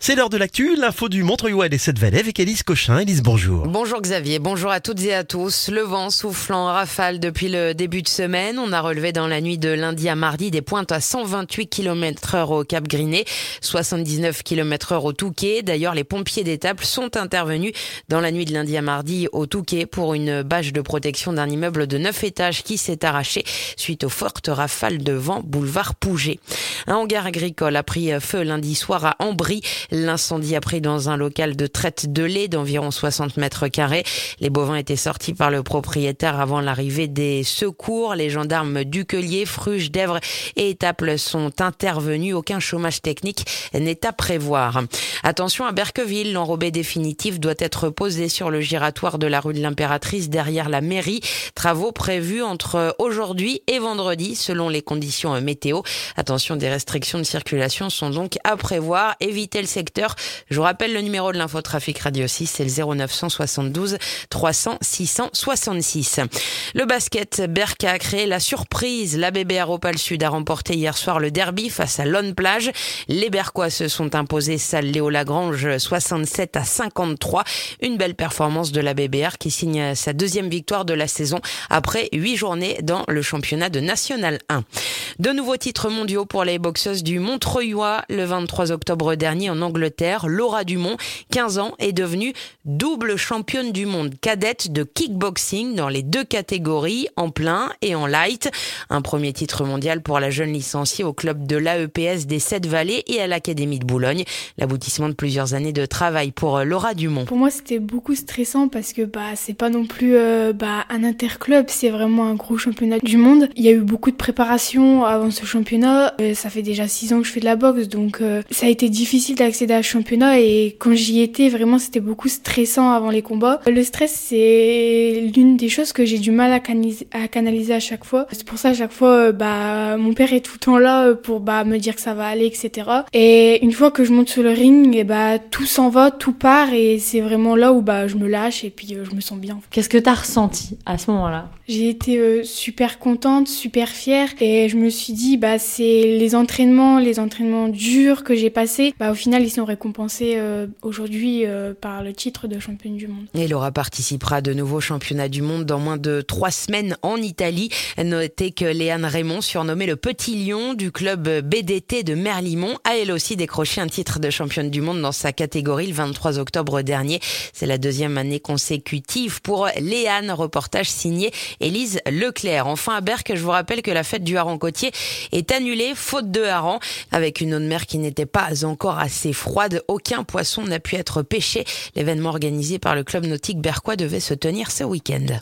C'est l'heure de l'actu, l'info du Montreuillois et des Sept-Vallées avec Élise Cochin. Élise, bonjour. Bonjour Xavier, bonjour à toutes et à tous. Le vent soufflant en rafale depuis le début de semaine. On a relevé dans la nuit de lundi à mardi des pointes à 128 km/h au Cap Griné, 79 km/h au Touquet. D'ailleurs, les pompiers d'Étaples sont intervenus dans la nuit de lundi à mardi au Touquet pour une bâche de protection d'un immeuble de 9 étages qui s'est arraché suite aux fortes rafales de vent boulevard Pouget. Un hangar agricole a pris feu lundi soir à Ambry. L'incendie a pris dans un local de traite de lait d'environ 60 mètres carrés. Les bovins étaient sortis par le propriétaire avant l'arrivée des secours. Les gendarmes d'Uquelier, Fruges, d'Èvre et Étaples sont intervenus. Aucun chômage technique n'est à prévoir. Attention à Berqueville, l'enrobé définitif doit être posé sur le giratoire de la rue de l'Impératrice derrière la mairie. Travaux prévus entre aujourd'hui et vendredi selon les conditions météo. Attention, des restrictions de circulation sont donc à prévoir. Évitez le secteur. Je vous rappelle le numéro de l'infotrafic Radio 6, c'est le 0972 300 666. Le basket, Berca a créé la surprise. La BBR Opale Sud a remporté hier soir le derby face à Lonne Plage. Les Bercois se sont imposés salle Léo Lagrange 67-53. Une belle performance de la BBR qui signe sa deuxième victoire de la saison après 8 journées dans le championnat de National 1. De nouveaux titres mondiaux pour les boxeuses du Montreuillois. Le 23 octobre dernier en Angleterre, Laura Dumont, 15 ans, est devenue double championne du monde cadette de kickboxing dans les deux catégories, en plein et en light. Un premier titre mondial pour la jeune licenciée au club de l'AEPS des Sept-Vallées et à l'Académie de Boulogne. L'aboutissement de plusieurs années de travail pour Laura Dumont. Pour moi, c'était beaucoup stressant parce que c'est pas non plus un interclub, c'est vraiment un gros championnat du monde. Il y a eu beaucoup de préparation avant ce championnat. Ça fait déjà 6 ans que je fais de la boxe, donc ça a été difficile d'accéder à ce championnat et quand j'y étais, vraiment, c'était beaucoup stressant avant les combats. Le stress, c'est l'une des choses que j'ai du mal à canaliser à chaque fois. C'est pour ça, à chaque fois, mon père est tout le temps là pour me dire que ça va aller, etc. Et une fois que je monte sur le ring, tout s'en va, tout part et c'est vraiment là où je me lâche et puis je me sens bien. Qu'est-ce que t'as ressenti à ce moment-là ? J'ai été super contente, super fière et je me suis dit c'est les entraînements durs que j'ai passés. Au final, ils sont récompensés aujourd'hui par le titre de championne du monde. Et Laura participera de nouveau au championnat du monde dans moins de 3 semaines en Italie. Notez que Léane Raymond, surnommée le Petit Lion du club BDT de Merlimont, a elle aussi décroché un titre de championne du monde dans sa catégorie le 23 octobre dernier. C'est la 2e année consécutive pour Léane. Reportage signé Élise Leclerc. Enfin à Berck, je vous rappelle que la fête du hareng côtier est annulée faute de hareng. Avec une eau de mer qui n'était pas encore assez froide, aucun poisson n'a pu être pêché. L'événement organisé par le club nautique berquois devait se tenir ce week-end.